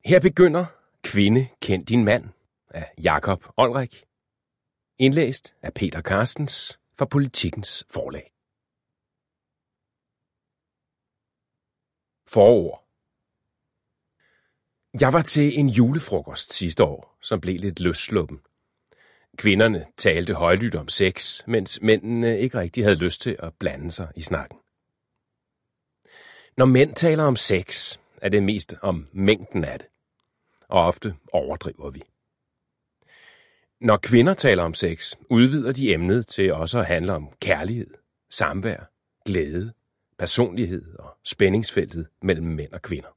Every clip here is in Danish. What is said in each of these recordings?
Her begynder Kvinde, kend din mand af Jakob Olrik. Indlæst af Peter Carstens for Politikens Forlag. Forord. Jeg var til en julefrokost sidste år, som blev lidt løssluppen. Kvinderne talte højlydt om sex, mens mændene ikke rigtig havde lyst til at blande sig i snakken. Når mænd taler om sex, er det mest om mængden af det, og ofte overdriver vi. Når kvinder taler om sex, udvider de emnet til også at handle om kærlighed, samvær, glæde, personlighed og spændingsfeltet mellem mænd og kvinder.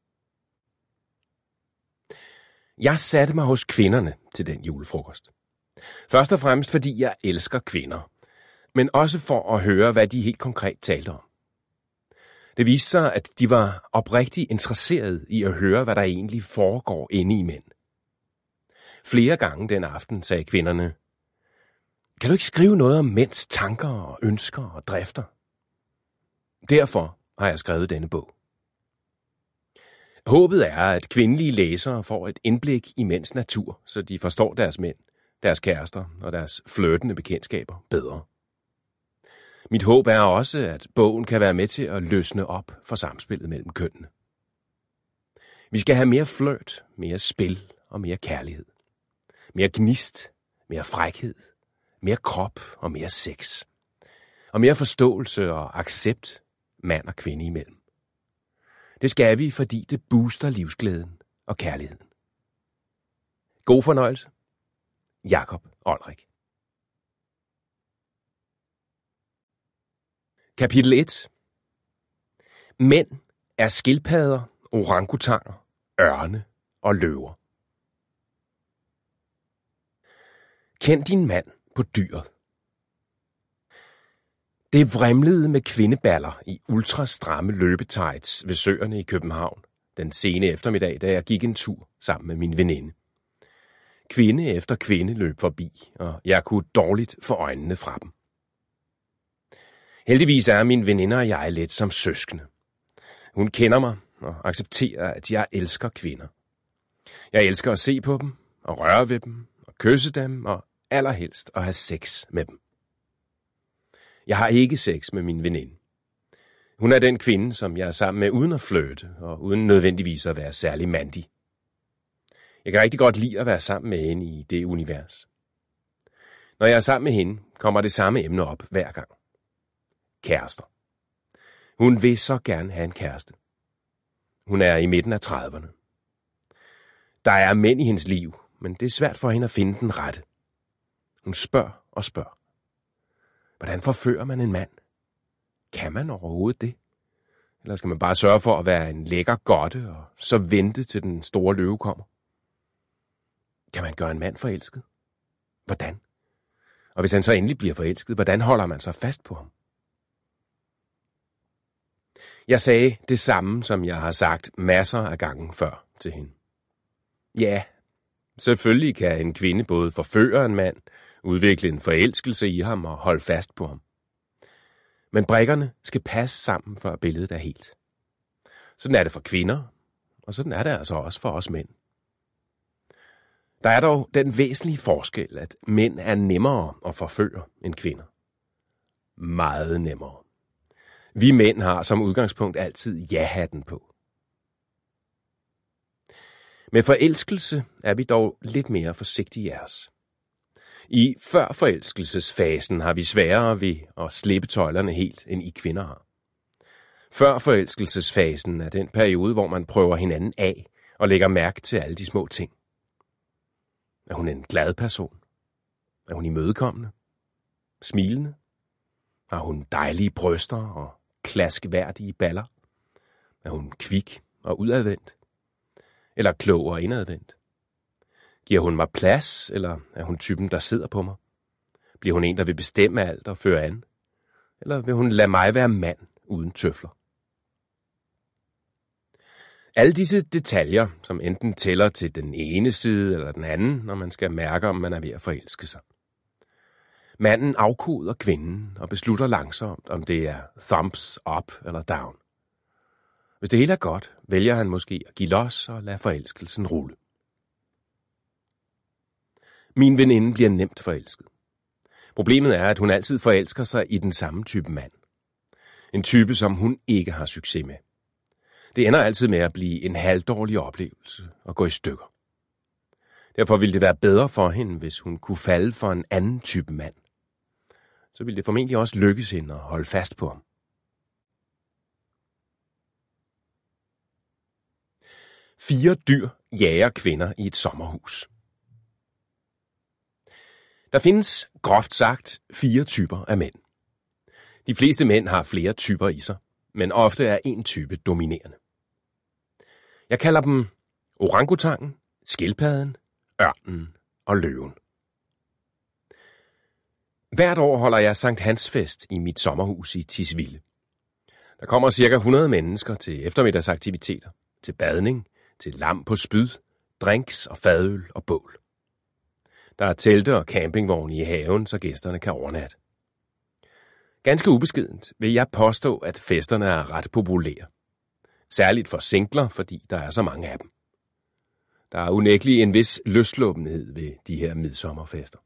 Jeg satte mig hos kvinderne til den julefrokost. Først og fremmest fordi jeg elsker kvinder, men også for at høre, hvad de helt konkret talte om. Det viste sig, at de var oprigtigt interesserede i at høre, hvad der egentlig foregår inde i mænd. Flere gange den aften sagde kvinderne, kan du ikke skrive noget om mænds tanker og ønsker og drifter? Derfor har jeg skrevet denne bog. Håbet er, at kvindelige læsere får et indblik i mænds natur, så de forstår deres mænd, deres kærester og deres flirtende bekendtskaber bedre. Mit håb er også, at bogen kan være med til at løsne op for samspillet mellem kønnene. Vi skal have mere flirt, mere spil og mere kærlighed. Mere gnist, mere frækhed, mere krop og mere sex. Og mere forståelse og accept mand og kvinde imellem. Det skal vi, fordi det booster livsglæden og kærligheden. God fornøjelse. Jakob Olrik. Kapitel 1. Mænd er skildpadder, orangutanger, ørne og løver. Kend din mand på dyret. Det vrimlede med kvindeballer i ultrastramme løbetights ved søerne i København den sene eftermiddag, da jeg gik en tur sammen med min veninde. Kvinde efter kvinde løb forbi, og jeg kunne dårligt få øjnene fra dem. Heldigvis er min veninde og jeg lidt som søskende. Hun kender mig og accepterer, at jeg elsker kvinder. Jeg elsker at se på dem, og røre ved dem, og kysse dem, og allerhelst at have sex med dem. Jeg har ikke sex med min veninde. Hun er den kvinde, som jeg er sammen med uden at flirte, og uden nødvendigvis at være særlig mandig. Jeg kan rigtig godt lide at være sammen med hende i det univers. Når jeg er sammen med hende, kommer det samme emne op hver gang. Kærester. Hun vil så gerne have en kæreste. Hun er i midten af 30'erne. Der er mænd i hendes liv, men det er svært for hende at finde den rette. Hun spørger og spørger. Hvordan forfører man en mand? Kan man overhovedet det? Eller skal man bare sørge for at være en lækker godte, og så vente til den store løve kommer? Kan man gøre en mand forelsket? Hvordan? Og hvis han så endelig bliver forelsket, hvordan holder man sig fast på ham? Jeg sagde det samme, som jeg har sagt masser af gange før til hende. Ja, selvfølgelig kan en kvinde både forføre en mand, udvikle en forelskelse i ham og holde fast på ham. Men brikkerne skal passe sammen, før billedet er helt. Sådan er det for kvinder, og sådan er det altså også for os mænd. Der er dog den væsentlige forskel, at mænd er nemmere at forføre end kvinder. Meget nemmere. Vi mænd har som udgangspunkt altid ja-hatten på. Med forelskelse er vi dog lidt mere forsigtige af os. I førforelskelsesfasen har vi sværere ved at slippe tøjlerne helt, end I kvinder har. Førforelskelsesfasen er den periode, hvor man prøver hinanden af og lægger mærke til alle de små ting. Er hun en glad person? Er hun imødekommende? Smilende? Har hun dejlige bryster og klaskværdige baller? Er hun kvik og udadvendt? Eller klog og indadvendt? Giver hun mig plads, eller er hun typen, der sidder på mig? Bliver hun en, der vil bestemme alt og føre an? Eller vil hun lade mig være mand uden tøfler? Alle disse detaljer, som enten tæller til den ene side eller den anden, når man skal mærke, om man er ved at forelske sig. Manden afkoder kvinden og beslutter langsomt, om det er thumbs up eller down. Hvis det hele er godt, vælger han måske at give los og lade forelskelsen rulle. Min veninde bliver nemt forelsket. Problemet er, at hun altid forelsker sig i den samme type mand. En type, som hun ikke har succes med. Det ender altid med at blive en halvdårlig oplevelse og gå i stykker. Derfor ville det være bedre for hende, hvis hun kunne falde for en anden type mand. Så ville det formentlig også lykkes hende at holde fast på ham. Fire dyr jager kvinder i et sommerhus. Der findes, groft sagt, 4 typer af mænd. De fleste mænd har flere typer i sig, men ofte er en type dominerende. Jeg kalder dem orangutangen, skildpadden, ørnen og løven. Hvert år holder jeg Sankt Hans fest i mit sommerhus i Tisvilde. Der kommer ca. 100 mennesker til eftermiddagsaktiviteter, til badning, til lam på spyd, drinks og fadøl og bål. Der er telte og campingvogne i haven, så gæsterne kan overnatte. Ganske ubeskedent vil jeg påstå, at festerne er ret populære. Særligt for singler, fordi der er så mange af dem. Der er unægtelig en vis løsluppenhed ved de her midsommerfester.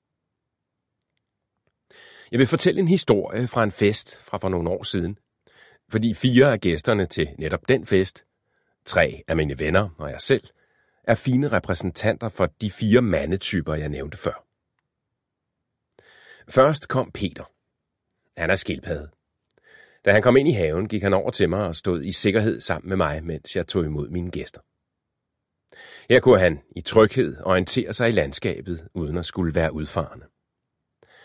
Jeg vil fortælle en historie fra en fest fra for nogle år siden, fordi 4 af gæsterne til netop den fest, 3 af mine venner og jeg selv, er fine repræsentanter for de 4 mandetyper, jeg nævnte før. Først kom Peter. Han er skildpadde. Da han kom ind i haven, gik han over til mig og stod i sikkerhed sammen med mig, mens jeg tog imod mine gæster. Her kunne han i tryghed orientere sig i landskabet, uden at skulle være udfarende.